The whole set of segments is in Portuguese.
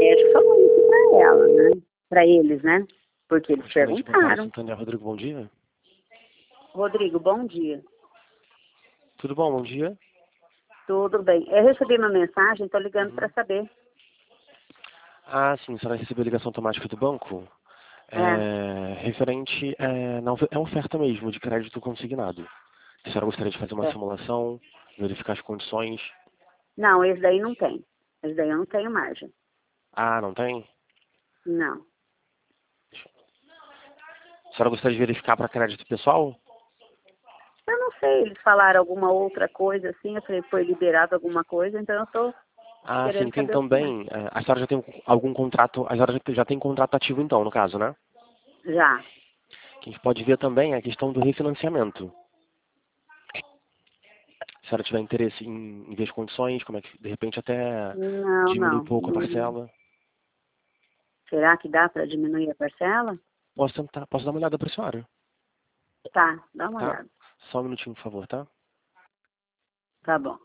médico falou isso pra ela, né? Pra eles, né? Porque eles perguntaram. Santander, Rodrigo, bom dia. Rodrigo, bom dia. Tudo bom, bom dia? Tudo bem. Eu recebi uma mensagem, tô ligando pra saber. Ah, sim, a senhora recebeu a ligação automática do banco? Referente, é oferta mesmo de crédito consignado. A senhora gostaria de fazer uma simulação, verificar as condições? Não, esse daí não tem. Esse daí eu não tenho margem. Ah, não tem? Não. A senhora gostaria de verificar para crédito pessoal? Eu não sei, eles falaram alguma outra coisa assim, eu falei, foi liberado alguma coisa, então eu tô Ah, sim, querendo tem saber o que é. também. A senhora já tem algum contrato, a senhora já tem contrato ativo então, no caso, né? Já. Que a gente pode ver também a questão do refinanciamento. Se a senhora tiver interesse em ver as condições, como é que, de repente, até Não, diminui um não. pouco a parcela. Será que dá para diminuir a parcela? Posso tentar, posso dar uma olhada para a senhora, Tá, dá uma tá? olhada. Só um minutinho, por favor, tá? Tá bom.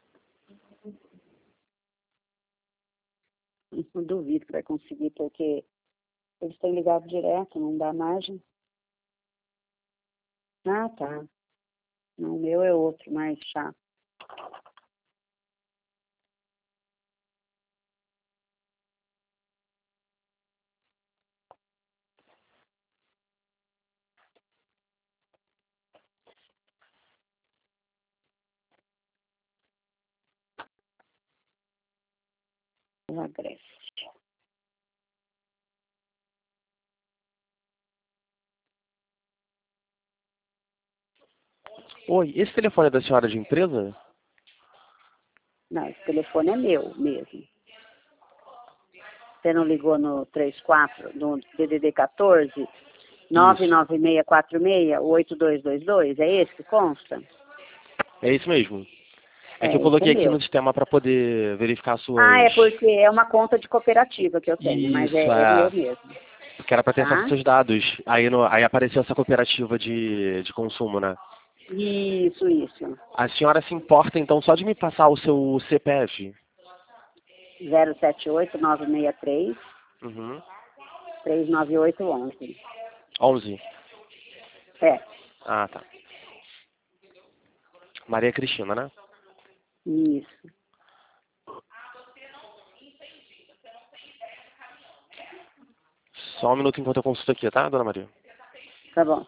Não duvido que vai conseguir, porque eles têm ligado direto, não dá margem. Ah, tá. Não, o meu é outro, mais chato. O Agreste. Oi, esse telefone é da senhora de empresa? Não, esse telefone é meu mesmo. Você não ligou no 34, no DDD 14, 99646-8222? É esse que consta? É isso mesmo. É que eu É, esse é coloquei aqui no meu. sistema para poder verificar Ah, suas... é porque é uma conta de cooperativa que eu tenho, mas Isso, é meu mesmo, porque era para ter acesso aos tá? seus dados. Aí, aí apareceu essa cooperativa de consumo, né? Isso. A senhora se importa, então, só de me passar o seu CPF? 078-963-398-11. Uhum. 39811. 11. É, Ah, tá. Maria Cristina, né? isso. Só um minuto enquanto eu consulto aqui, tá, dona Maria? Tá bom.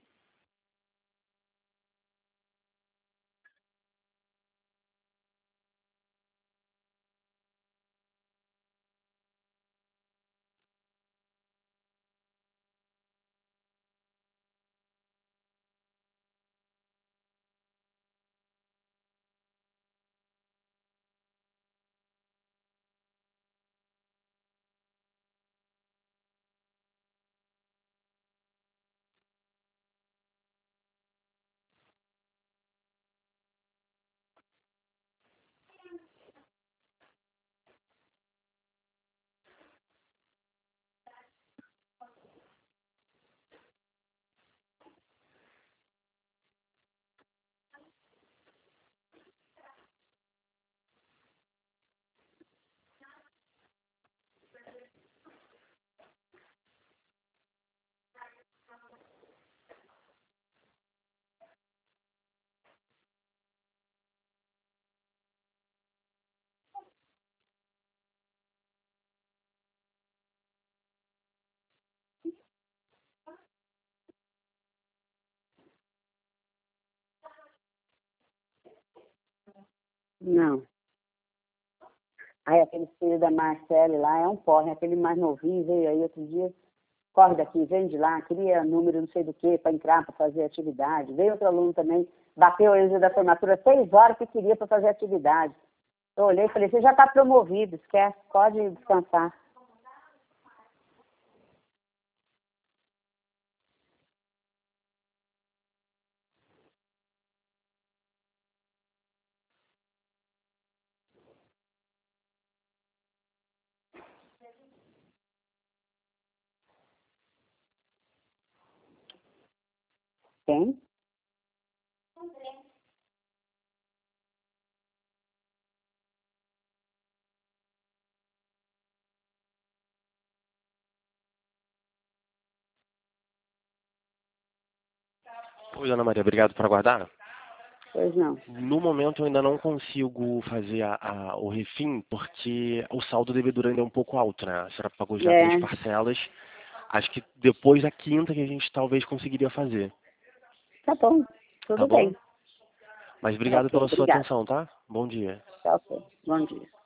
Não. Aí aquele filho da Marcele lá é um porre, aquele mais novinho veio aí outro dia, corre daqui, vem de lá, queria número não sei do que para entrar, para fazer atividade. Veio outro aluno também, bateu ele da formatura 6 horas que queria para fazer atividade. Eu olhei e falei, você já está promovido, esquece, pode descansar. Tem? Oi, Ana Maria, obrigado por aguardar. Pois não. No momento eu ainda não consigo fazer o refim, porque o saldo devedor ainda é um pouco alto, né? A senhora pagou já 3 parcelas. Acho que depois da quinta que a gente talvez conseguiria fazer. Tá bom, Tá tudo bom? bem. Mas obrigado Ok, pela sua obrigada. atenção, tá? Bom dia. Tá ok, bom dia.